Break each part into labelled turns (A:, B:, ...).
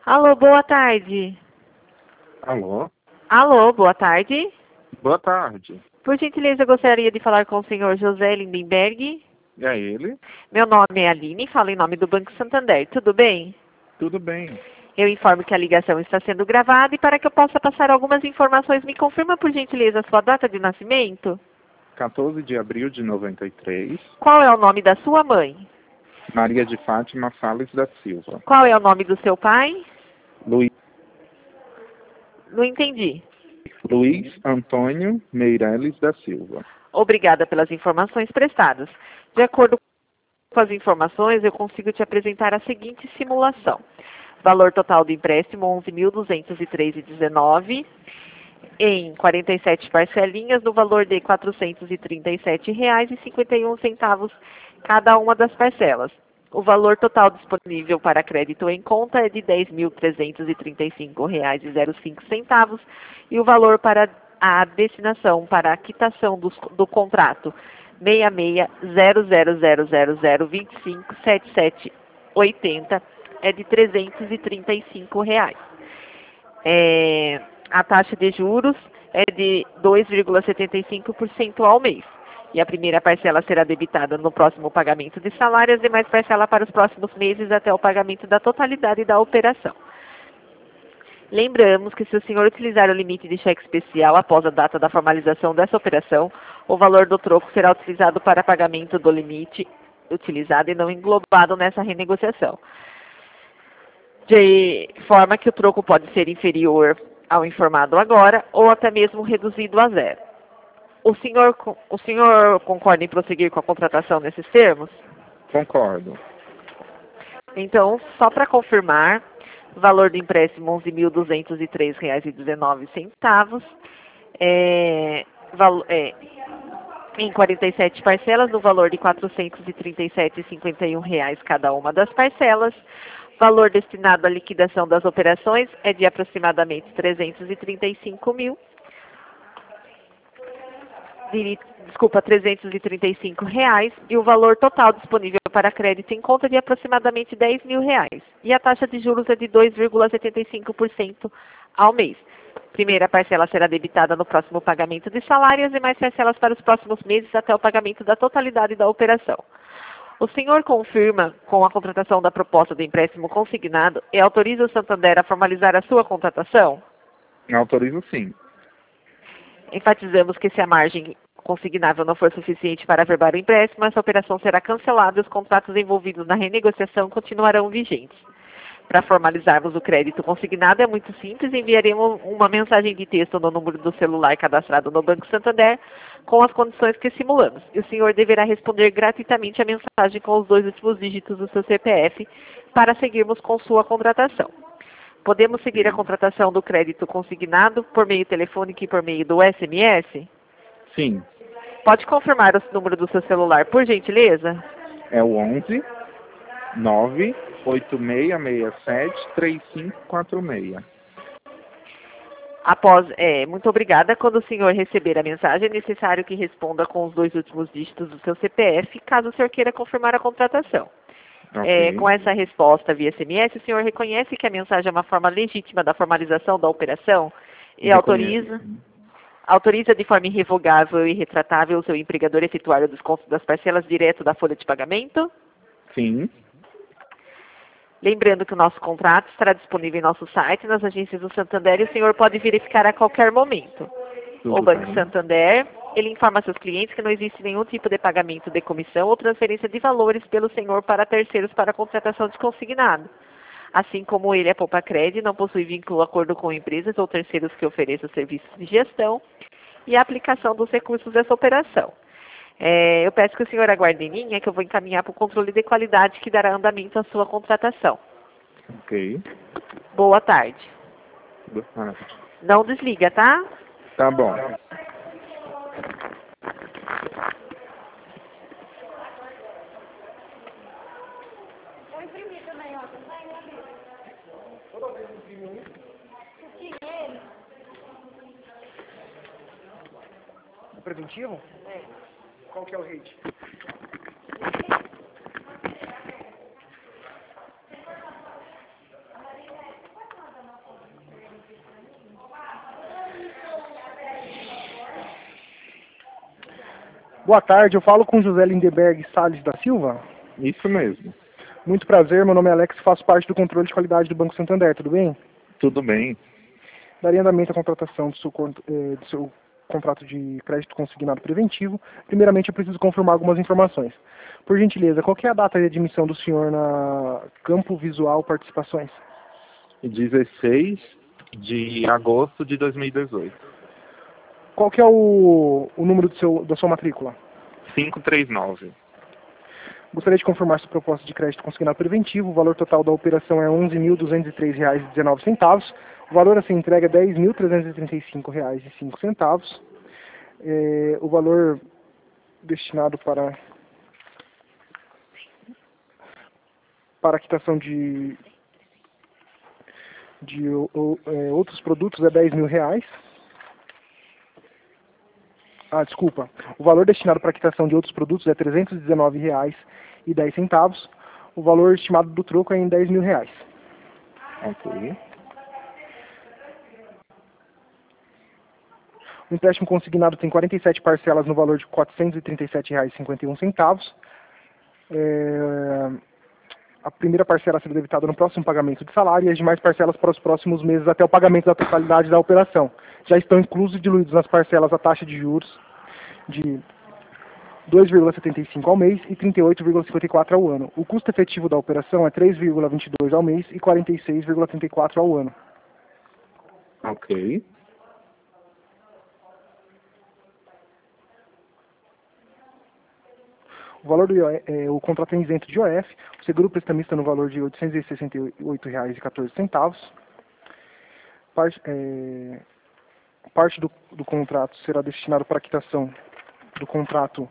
A: Alô, boa tarde.
B: Alô?
A: Alô, boa tarde.
B: Boa tarde.
A: Por gentileza, eu gostaria de falar com o senhor José Lindenberg.
B: É ele?
A: Meu nome é Aline, falo em nome do Banco Santander. Tudo bem?
B: Tudo bem.
A: Eu informo que a ligação está sendo gravada e para que eu possa passar algumas informações, me confirma por gentileza a sua data de nascimento?
B: 14 de abril de 93,
A: Qual é o nome da sua mãe?
B: Maria de Fátima Salles da Silva.
A: Qual é o nome do seu pai?
B: Luiz,
A: Não entendi.
B: Luiz Antônio Meireles da Silva.
A: Obrigada pelas informações prestadas. De acordo com as informações, eu consigo te apresentar a seguinte simulação. Valor total do empréstimo, 11.203,19, em 47 parcelinhas, no valor de R$ 437,51 cada uma das parcelas. O valor total disponível para crédito em conta é de R$ 10.335,05 e o valor para a destinação para a quitação do contrato 66.00000257780 é de R$ 335. A taxa de juros é de 2,75% ao mês. E a primeira parcela será debitada no próximo pagamento de salário, as demais parcelas para os próximos meses até o pagamento da totalidade da operação. Lembramos que se o senhor utilizar o limite de cheque especial após a data da formalização dessa operação, o valor do troco será utilizado para pagamento do limite utilizado e não englobado nessa renegociação. De forma que o troco pode ser inferior ao informado agora ou até mesmo reduzido a zero. O senhor concorda em prosseguir com a contratação nesses termos?
B: Concordo.
A: Então, só para confirmar, valor do empréstimo R$ 11.203,19, em 47 parcelas, no valor de R$ 437,51 cada uma das parcelas. Valor destinado à liquidação das operações é de aproximadamente R$ 335 mil. R$ 335 e o valor total disponível para crédito em conta de aproximadamente R$ 10 mil. E a taxa de juros é de 2,75% ao mês. Primeira parcela será debitada no próximo pagamento de salário e as demais parcelas para os próximos meses até o pagamento da totalidade da operação. O senhor confirma com a contratação da proposta do empréstimo consignado e autoriza o Santander a formalizar a sua contratação?
B: Autorizo sim.
A: Enfatizamos que se a margem consignável não for suficiente para averbar o empréstimo, essa operação será cancelada e os contratos envolvidos na renegociação continuarão vigentes. Para formalizarmos o crédito consignado é muito simples, enviaremos uma mensagem de texto no número do celular cadastrado no Banco Santander com as condições que simulamos. E o senhor deverá responder gratuitamente a mensagem com os 2 últimos dígitos do seu CPF para seguirmos com sua contratação. Podemos seguir a contratação do crédito consignado por meio telefônico e por meio do SMS?
B: Sim.
A: Pode confirmar o número do seu celular, por gentileza?
B: É o 11 98667 3546.
A: Muito obrigada. Quando o senhor receber a mensagem, é necessário que responda com os 2 últimos dígitos do seu CPF, caso o senhor queira confirmar a contratação.
B: Ok.
A: Com essa resposta via SMS, o senhor reconhece que a mensagem é uma forma legítima da formalização da operação e
B: Reconheço.
A: autoriza de forma irrevogável e retratável o seu empregador a efetuar o desconto das parcelas direto da folha de pagamento?
B: Sim.
A: Lembrando que o nosso contrato estará disponível em nosso site, nas agências do Santander, e o senhor pode verificar a qualquer momento.
B: Tudo
A: O Banco
B: bem.
A: Santander, ele informa a seus clientes que não existe nenhum tipo de pagamento de comissão ou transferência de valores pelo senhor para terceiros para a contratação de consignado. Assim como ele, a Poupa Cred, não possui vínculo ou acordo com empresas ou terceiros que ofereçam serviços de gestão e a aplicação dos recursos dessa operação. Eu peço que o senhor aguarde em linha, que eu vou encaminhar para o controle de qualidade que dará andamento à sua contratação.
B: Ok.
A: Boa tarde.
B: Boa tarde.
A: Não desliga, tá?
B: Tá bom.
C: Preventivo? Qual que é o rate? Boa tarde, eu falo com José Lindeberg Salles da Silva.
B: Isso mesmo.
C: Muito prazer, meu nome é Alex e faço parte do controle de qualidade do Banco Santander, tudo bem?
B: Tudo bem.
C: Daria andamento à contratação do seu contrato de crédito consignado preventivo. Primeiramente, eu preciso confirmar algumas informações. Por gentileza, qual que é a data de admissão do senhor na Campo Visual Participações?
B: 16 de agosto de 2018.
C: Qual que é o número da sua matrícula?
B: 539.
C: Gostaria de confirmar sua proposta de crédito consignado preventivo. O valor total da operação é R$ 11.203,19. O valor a ser entregue é R$ 10.335,05. O valor destinado para a quitação de outros produtos é R$ 10.000. Desculpa. O valor destinado para a quitação de outros produtos é R$ 319,10. O valor estimado do troco é em R$ 10.000.
B: Ok.
C: O empréstimo consignado tem 47 parcelas no valor de R$ 437,51. A primeira parcela será debitada no próximo pagamento de salário e as demais parcelas para os próximos meses até o pagamento da totalidade da operação. Já estão inclusos e diluídos nas parcelas a taxa de juros de 2,75 ao mês e 38,54 ao ano. O custo efetivo da operação é 3,22 ao mês e 46,34 ao ano.
B: Ok.
C: O valor o contrato é isento de IOF, o seguro prestamista no valor de R$ 868,14. Parte do contrato será destinado para a quitação do contrato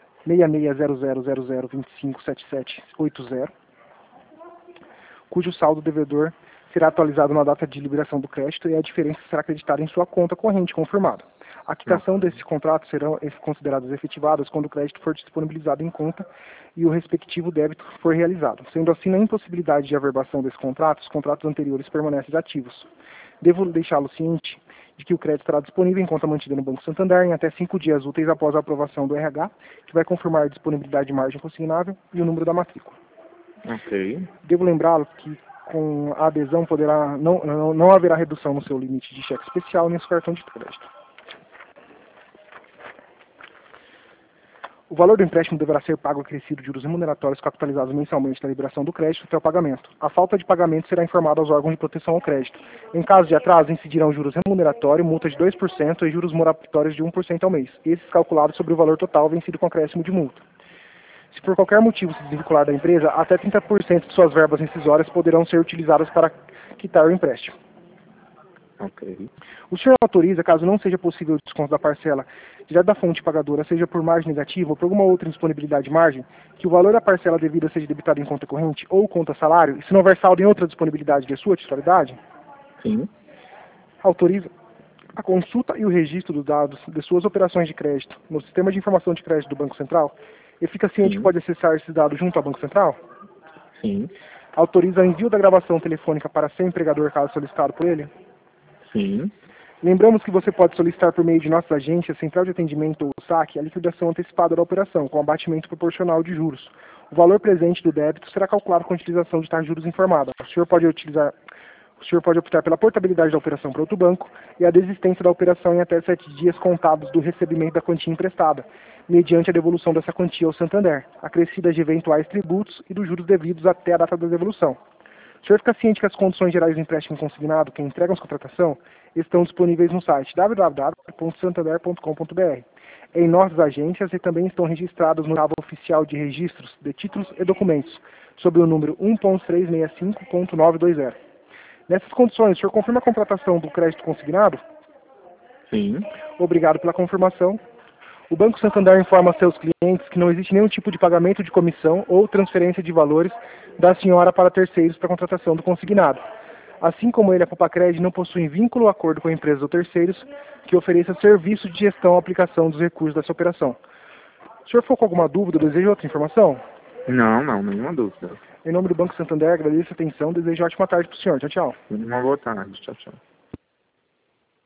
C: 660000257780, cujo saldo devedor será atualizado na data de liberação do crédito e a diferença será acreditada em sua conta corrente confirmada. A quitação desses contratos serão consideradas efetivadas quando o crédito for disponibilizado em conta e o respectivo débito for realizado. Sendo assim, na impossibilidade de averbação desse contrato, os contratos anteriores permanecem ativos. Devo deixá-lo ciente de que o crédito estará disponível em conta mantida no Banco Santander em até 5 dias úteis após a aprovação do RH, que vai confirmar a disponibilidade de margem consignável e o número da matrícula.
B: Ok.
C: Devo lembrá-lo que com a adesão não haverá redução no seu limite de cheque especial nem no seu cartão de crédito. O valor do empréstimo deverá ser pago acrescido de juros remuneratórios capitalizados mensalmente na liberação do crédito até o pagamento. A falta de pagamento será informada aos órgãos de proteção ao crédito. Em caso de atraso, incidirão juros remuneratórios, multa de 2% e juros moratórios de 1% ao mês, esses calculados sobre o valor total vencido com acréscimo de multa. Se por qualquer motivo se desvincular da empresa, até 30% de suas verbas rescisórias poderão ser utilizadas para quitar o empréstimo.
B: Ok.
C: O senhor autoriza, caso não seja possível o desconto da parcela direto da fonte pagadora, seja por margem negativa ou por alguma outra indisponibilidade de margem, que o valor da parcela devida seja debitado em conta corrente ou conta salário, e se não houver saldo em outra disponibilidade de sua titularidade?
B: Sim.
C: Autoriza a consulta e o registro dos dados de suas operações de crédito no Sistema de Informação de Crédito do Banco Central e fica ciente que pode acessar esses dados junto ao Banco Central?
B: Sim.
C: Autoriza o envio da gravação telefônica para seu empregador caso solicitado por ele?
B: Sim.
C: Lembramos que você pode solicitar por meio de nossas agências, Central de Atendimento ou SAC, a liquidação antecipada da operação, com abatimento proporcional de juros. O valor presente do débito será calculado com a utilização de taxa de juros informada. O senhor pode optar pela portabilidade da operação para outro banco e a desistência da operação em até 7 dias contados do recebimento da quantia emprestada, mediante a devolução dessa quantia ao Santander, acrescida de eventuais tributos e dos juros devidos até a data da devolução. O senhor fica ciente que as condições gerais do empréstimo consignado que entregam a contratação estão disponíveis no site www.santander.com.br, em nossas agências e também estão registradas no Tabela Oficial de Registros de Títulos e Documentos, sob o número 1.365.920. Nessas condições, o senhor confirma a contratação do crédito consignado?
B: Sim.
C: Obrigado pela confirmação. O Banco Santander informa a seus clientes que não existe nenhum tipo de pagamento de comissão ou transferência de valores da senhora para terceiros para a contratação do consignado. Assim como ele, a Popacred não possui vínculo ou acordo com empresas ou terceiros que ofereça serviço de gestão ou aplicação dos recursos dessa operação. Se o senhor for com alguma dúvida ou deseja outra informação?
B: Não, nenhuma dúvida.
C: Em nome do Banco Santander, agradeço a atenção e desejo ótima tarde para o senhor. Tchau, tchau.
B: Uma boa tarde. Tchau, tchau.